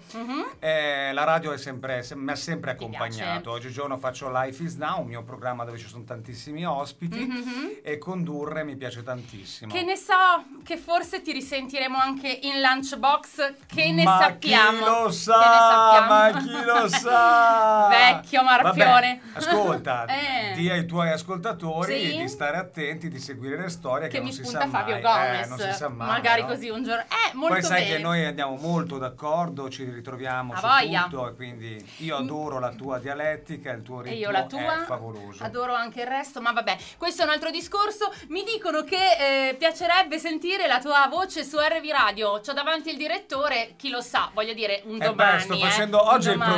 La radio mi ha sempre accompagnato. Oggigiorno faccio Life is Now, un mio programma dove ci sono tantissimi ospiti, e condurre mi piace tantissimo. Che ne so, che forse ti risentiremo anche in Lunchbox, che ne sappiamo. Chi lo sa, ma chi lo sa? Vecchio Marpione. Vabbè, ascolta, di ai tuoi ascoltatori di stare attenti, di seguire le storie che non si sa mai. Fabio Gomez, non si sa mai, magari no? Così un giorno. Molto Poi sai bene. che noi andiamo molto d'accordo, ci ritroviamo su tutto, e quindi io adoro la tua dialettica, il tuo ritmo e io la tua, è favoloso. Adoro anche il resto, ma vabbè, questo è un altro discorso. Mi dicono che piacerebbe sentire la tua voce su RV Radio. C'ho davanti il direttore, chi lo sa, voglio dire, un domani. Sto facendo oggi è il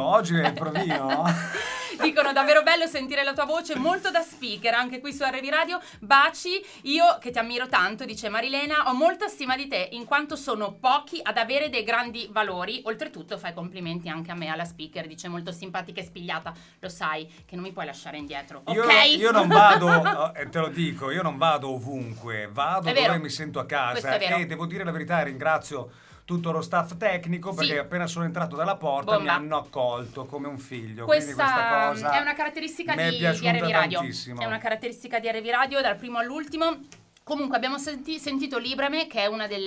provino. Dicono davvero bello sentire la tua voce, molto da speaker anche qui su RV Radio. Baci, io che ti ammiro tanto, dice Marilena, ho molta stima di te in quanto sono pochi ad avere dei grandi valori. Oltretutto fai complimenti anche a me, alla speaker, dice molto simpatica e spigliata. Lo sai che non mi puoi lasciare indietro, ok? Io non vado, te lo dico, io non vado ovunque, vado dove mi sento a casa, e devo dire la verità, ringrazio tutto lo staff tecnico, perché appena sono entrato dalla porta mi hanno accolto come un figlio. Quindi questa cosa è una caratteristica di RV Radio. È una caratteristica di RV Radio dal primo all'ultimo. Comunque abbiamo sentito Librame, che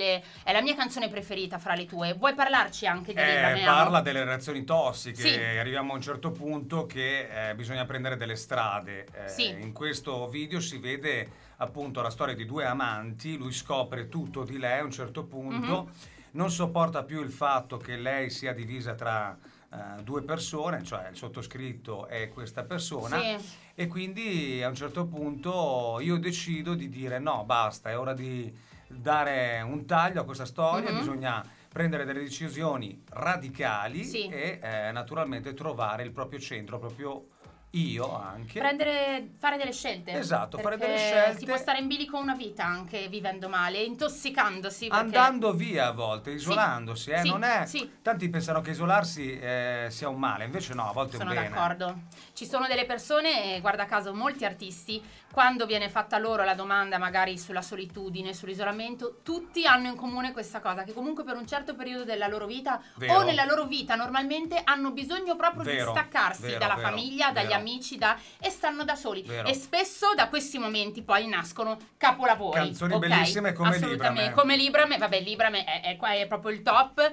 è la mia canzone preferita fra le tue. Vuoi parlarci anche di Librame? Parla delle relazioni tossiche. Arriviamo a un certo punto che bisogna prendere delle strade. In questo video si vede appunto la storia di due amanti. Lui scopre tutto di lei a un certo punto, non sopporta più il fatto che lei sia divisa tra due persone, cioè il sottoscritto e questa persona, e quindi a un certo punto io decido di dire no, basta, è ora di dare un taglio a questa storia, bisogna prendere delle decisioni radicali e naturalmente trovare il proprio centro, proprio io anche. Fare delle scelte. Esatto, fare delle scelte. Si può stare in bilico una vita anche vivendo male, intossicandosi. Andando via a volte, isolandosi. Non è. Tanti pensano che isolarsi sia un male, invece no, a volte è un bene. Sono d'accordo. Ci sono delle persone, guarda caso, molti artisti, quando viene fatta loro la domanda magari sulla solitudine, sull'isolamento, tutti hanno in comune questa cosa, che comunque per un certo periodo della loro vita o nella loro vita normalmente hanno bisogno proprio di staccarsi dalla famiglia, dagli amici, e stanno da soli. E spesso da questi momenti poi nascono capolavori. Canzoni bellissime come Librame. Come Librame, vabbè, Librame è proprio il top.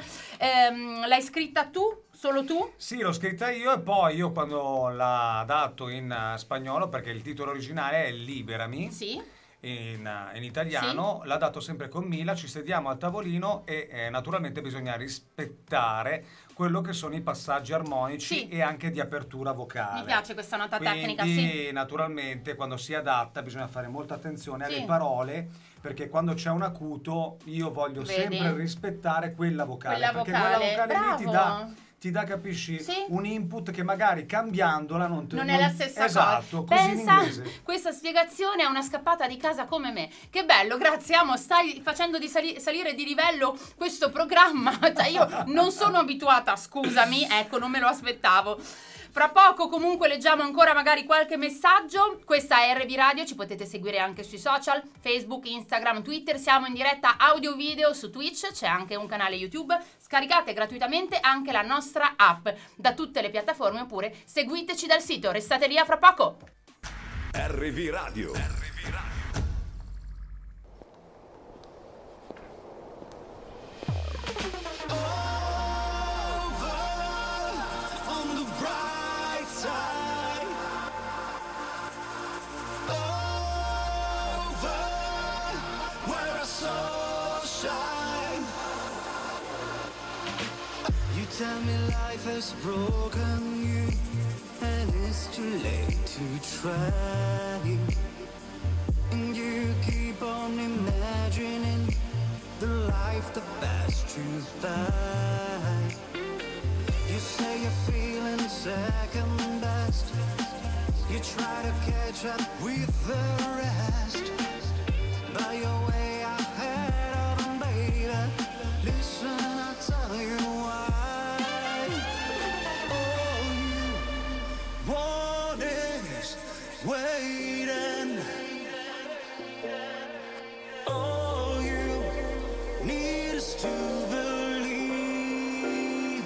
L'hai scritta tu? Solo tu? Sì, l'ho scritta io, e poi io quando l'ho adatto in spagnolo, perché il titolo originale è Liberami, in italiano, l'ha dato sempre con Mila, ci sediamo al tavolino e naturalmente bisogna rispettare quello che sono i passaggi armonici e anche di apertura vocale. Mi piace questa nota tecnica, naturalmente quando si adatta bisogna fare molta attenzione alle parole, perché quando c'è un acuto io voglio sempre rispettare quella vocale, perché quella vocale lì ti dà, capisci, un input che magari cambiandola non è la stessa cosa. Pensa, in inglese. Questa spiegazione è una scappata di casa come me. Che bello, grazie Amo, stai facendo di salire di livello questo programma. Cioè io non sono abituata, scusami, ecco, non me lo aspettavo. Fra poco comunque leggiamo ancora magari qualche messaggio. Questa è RV Radio, ci potete seguire anche sui social, Facebook, Instagram, Twitter. Siamo in diretta audio video su Twitch, c'è anche un canale YouTube. Scaricate gratuitamente anche la nostra app da tutte le piattaforme, oppure seguiteci dal sito. Restate lì, a fra poco. RV Radio. Tell me life has broken you and it's too late. betray, and you keep on imagining the life the best you like. You say you're feeling second best, you try to catch up with the rest, but you're way ahead of them, baby. Listen, I'll tell you why. All you want is waiting. All you need is to believe.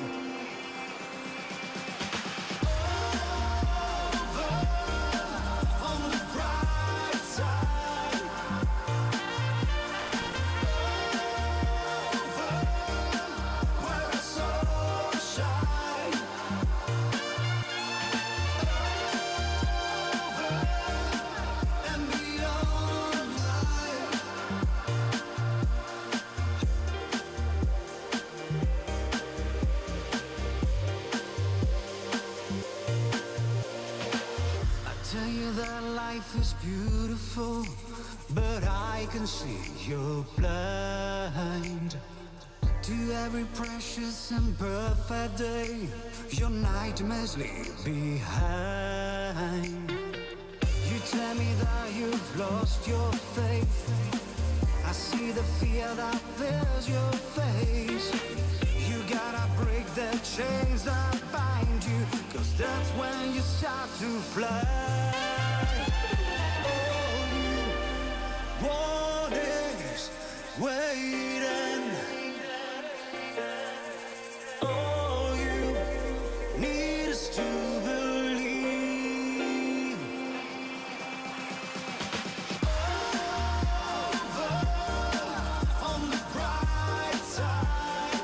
On the bright side, where it's so shine, and beyond life. I tell you that life is beautiful, but I can see you're blind to every precious and perfect day. Your nightmares leave behind. You tell me that you've lost your faith. I see the fear that fills your face. You gotta break the chains that bind you, 'cause that's when you start to fly. All you want is waiting. All you need is to believe. On the bright side,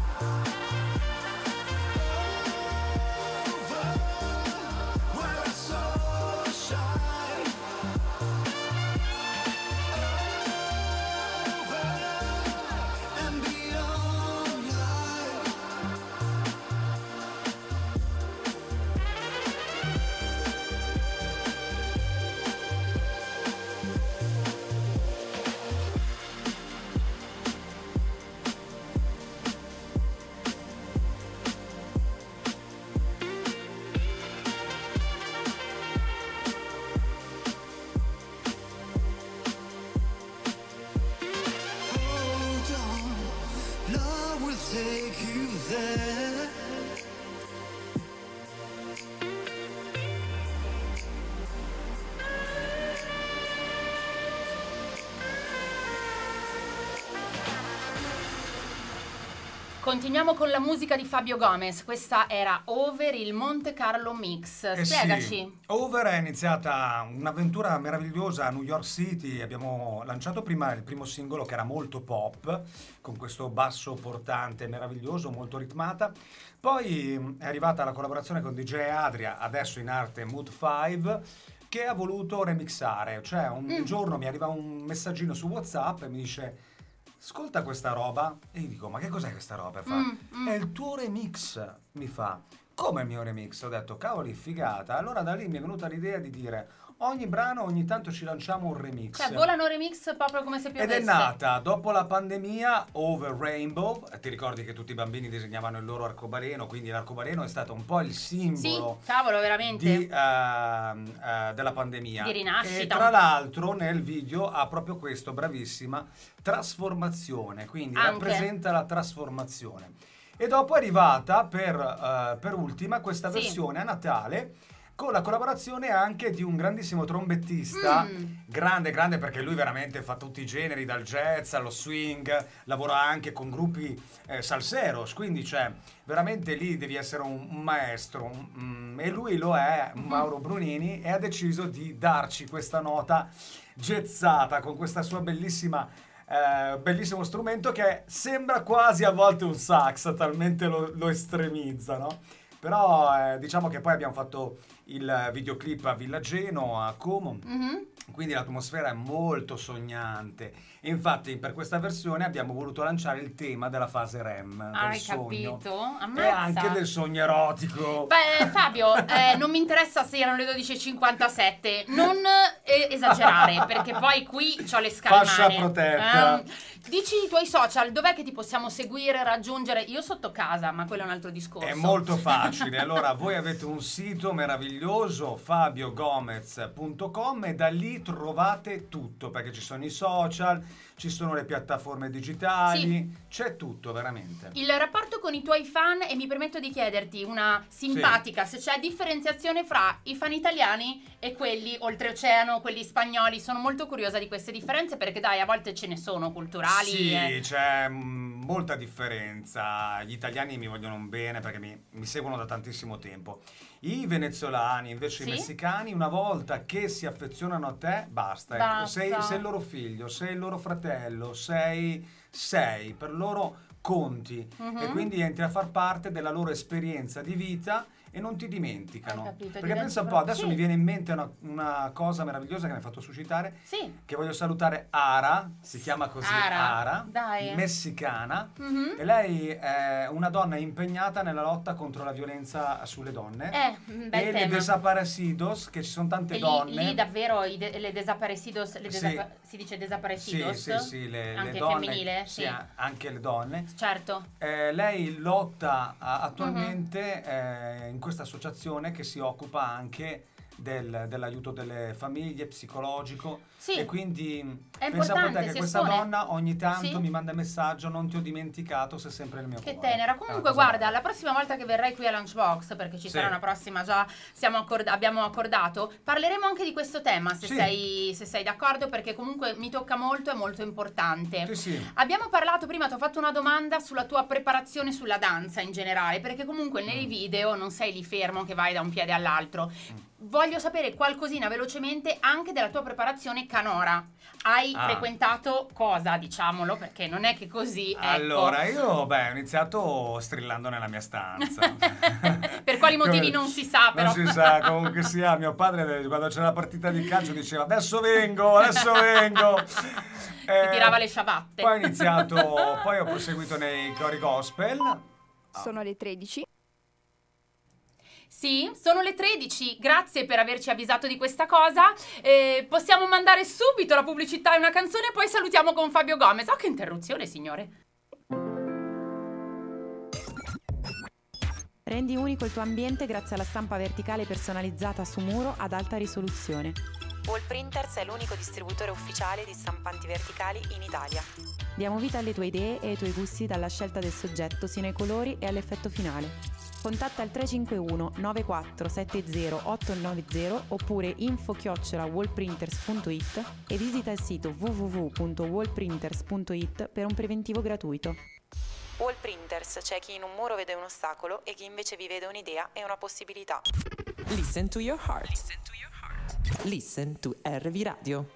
where it's so shine, and beyond life. Hold on, love will take you there. Continuiamo con la musica di Fabio Gomez. Questa era Over, il Monte Carlo Mix. Spiegaci. Sì. Over è iniziata un'avventura meravigliosa a New York City. Abbiamo lanciato prima il primo singolo che era molto pop, con questo basso portante meraviglioso, molto ritmata. Poi è arrivata la collaborazione con DJ Adria, adesso in arte Mood 5, che ha voluto remixare. Cioè un giorno mi arriva un messaggino su WhatsApp e mi dice: ascolta questa roba. E gli dico: ma che cos'è questa roba? E fa: è il tuo remix. Mi fa: come il mio remix? Ho detto: cavoli, figata. Allora da lì mi è venuta l'idea di dire: ogni brano ogni tanto ci lanciamo un remix. Cioè volano remix proprio come se piovesse. Ed è nata dopo la pandemia Over Rainbow. Ti ricordi che tutti i bambini disegnavano il loro arcobaleno, quindi l'arcobaleno è stato un po' il simbolo, sì, cavolo, veramente, della pandemia, di rinascita. E tra l'altro nel video ha proprio questo, bravissima, trasformazione, quindi rappresenta la trasformazione. E dopo è arrivata per ultima questa versione a Natale, con la collaborazione anche di un grandissimo trombettista, grande perché lui veramente fa tutti i generi, dal jazz allo swing, lavora anche con gruppi salseros, quindi cioè veramente lì devi essere un maestro, e lui lo è, Mauro Brunini, e ha deciso di darci questa nota jazzata con questa sua bellissimo strumento che sembra quasi a volte un sax, talmente lo estremizza, no? Però diciamo che poi abbiamo fatto il videoclip a Villageno, a Como. Quindi l'atmosfera è molto sognante. E infatti per questa versione abbiamo voluto lanciare il tema della fase REM. Hai del sogno. capito? E Ammazza. anche del sogno erotico. Beh, Fabio, non mi interessa se erano le 12.57, non esagerare, perché poi qui c'ho le scalmane. Fascia protetta. Dici i tuoi social, dov'è che ti possiamo seguire, raggiungere? Io sotto casa, ma quello è un altro discorso. È molto facile. Allora, voi avete un sito meraviglioso, fabiogomez.com, e da lì trovate tutto, perché ci sono i social, ci sono le piattaforme digitali, c'è tutto veramente. Il rapporto con i tuoi fan, e mi permetto di chiederti una simpatica, se c'è differenziazione fra i fan italiani e quelli oltreoceano, quelli spagnoli. Sono molto curiosa di queste differenze, perché dai, a volte ce ne sono culturali. Sì, c'è molta differenza. Gli italiani mi vogliono bene perché mi seguono da tantissimo tempo. I venezuelani, invece, i messicani, una volta che si affezionano a te, basta. Sei il loro figlio, sei il loro fratello, sei per loro conti, e quindi entri a far parte della loro esperienza di vita e non ti dimenticano. Perché pensa un po', adesso mi viene in mente una cosa meravigliosa che mi ha fatto suscitare, che voglio salutare. Ara, si chiama così, Ara, messicana, e lei è una donna impegnata nella lotta contro la violenza sulle donne, e le desaparecidos, che ci sono tante donne. Lì davvero le desaparecidos, si dice desaparecidos? Sì, le anche donne, femminile? sì, anche le donne. Certo. Lei lotta attualmente in questa associazione che si occupa anche dell'aiuto delle famiglie, psicologico, e quindi pensa a te che questa donna ogni tanto mi manda messaggio: non ti ho dimenticato, sei sempre nel mio cuore. Che tenera. Comunque guarda, la prossima volta che verrai qui a Lunchbox, perché ci sarà una prossima, già abbiamo accordato, parleremo anche di questo tema, se sei d'accordo, perché comunque mi tocca molto, è molto importante. Abbiamo parlato prima, ti ho fatto una domanda sulla tua preparazione sulla danza in generale, perché comunque nei video non sei lì fermo che vai da un piede all'altro. Voglio sapere qualcosina velocemente anche della tua preparazione canora. Hai frequentato cosa, diciamolo, perché non è che così. Allora, io ho iniziato strillando nella mia stanza. Per quali motivi non si sa, però. Non si sa, comunque sia. Mio padre, quando c'era la partita di calcio, diceva: adesso vengo. Ti tirava le ciabatte. Poi ho proseguito nei cori gospel. Sono le 13. Sì, sono le 13, grazie per averci avvisato di questa cosa. Possiamo mandare subito la pubblicità e una canzone, e poi salutiamo con Fabio Gomez. Oh, che interruzione, signore! Rendi unico il tuo ambiente grazie alla stampa verticale personalizzata su muro ad alta risoluzione. Wall Printers è l'unico distributore ufficiale di stampanti verticali in Italia. Diamo vita alle tue idee e ai tuoi gusti, dalla scelta del soggetto sino ai colori e all'effetto finale. Contatta il 351 9470 890 oppure info@wallprinters.it e visita il sito www.wallprinters.it per un preventivo gratuito. Wall Printers, c'è chi in un muro vede un ostacolo e chi invece vi vede un'idea e una possibilità. Listen to your heart. Listen to RV Radio.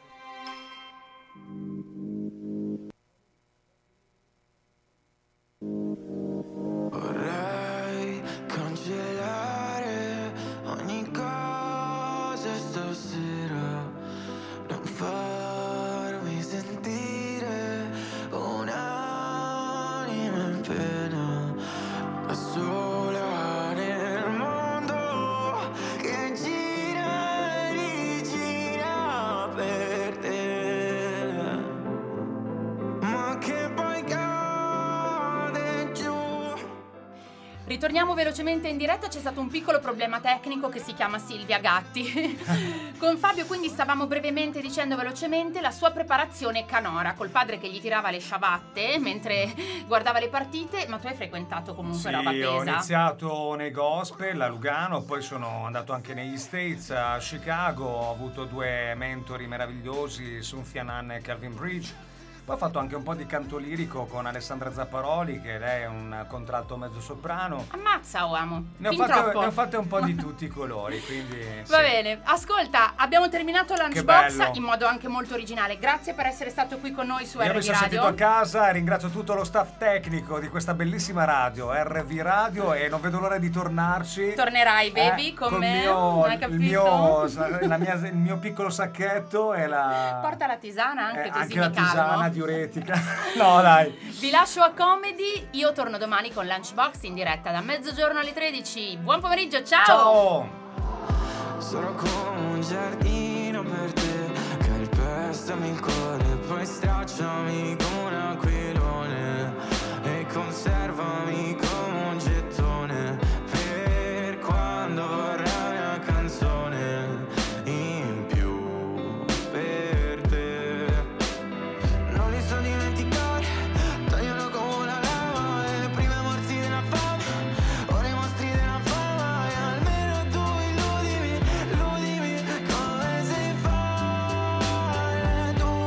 Vorrei cancellare ogni cosa stasera, non farmi sentire un'anima in pena, da sola nel mondo che gira e rigira per te, ma che poi cade giù. Ritorniamo velocemente in diretta, c'è stato un piccolo problema tecnico che si chiama Silvia Gatti. Con Fabio quindi stavamo brevemente dicendo velocemente la sua preparazione canora, col padre che gli tirava le ciabatte mentre guardava le partite, ma tu hai frequentato comunque roba pesa. Ho iniziato nei gospel a Lugano, poi sono andato anche negli States, a Chicago, ho avuto due mentori meravigliosi, Cynthia Nunn e Calvin Bridge. Poi ho fatto anche un po' di canto lirico con Alessandra Zapparoli, che lei è un contralto mezzo soprano. Ammazza, uomo. Ne ho fatte un po' di tutti i colori, quindi Va bene, ascolta, abbiamo terminato Lunchbox in modo anche molto originale. Grazie per essere stato qui con noi su RV Radio. Io mi sono sentito a casa e ringrazio tutto lo staff tecnico di questa bellissima radio, RV Radio, e non vedo l'ora di tornarci. Tornerai, baby, con me. Il mio piccolo sacchetto e la... Porta la tisana anche così anche la mi calmo. tisana diuretica. No, dai. Vi lascio a Comedy, io torno domani con Lunchbox in diretta da mezzogiorno alle 13. Buon pomeriggio, ciao! Ciao! Sarò come un giardino per te, calpestami il cuore, poi stracciami come un aquilone, e con sé